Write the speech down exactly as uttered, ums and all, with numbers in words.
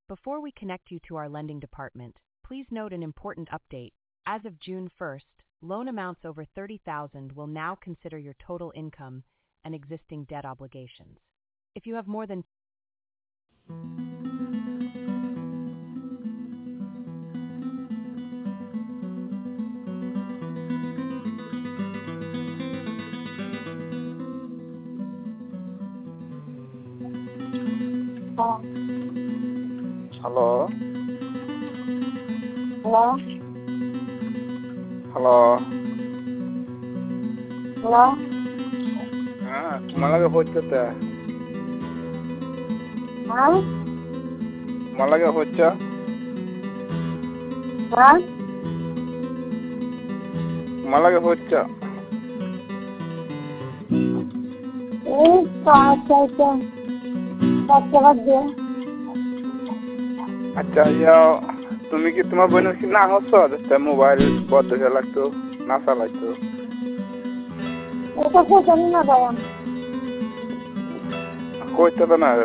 Before we connect you to our lending department, please note an important update. As of June first, loan amounts over thirty thousand dollars will now consider your total income and existing debt obligations. If you have more than Oh, Hello? hello? Hello? Hello? Ah, malaga hojjata. Huh? Malaga hojja? Huh? Malaga hojja? এই পাঁচ ছয়টা পাঁচ টাকা দিয়ে আচ্ছা ইয়া তুমি কি তোমার বোনের কি না হচ্ছে যে মোবাইল বন্ধ হয়ে লাগতো না চালাইতো এটা তো জানি না বাবা কইতে তো না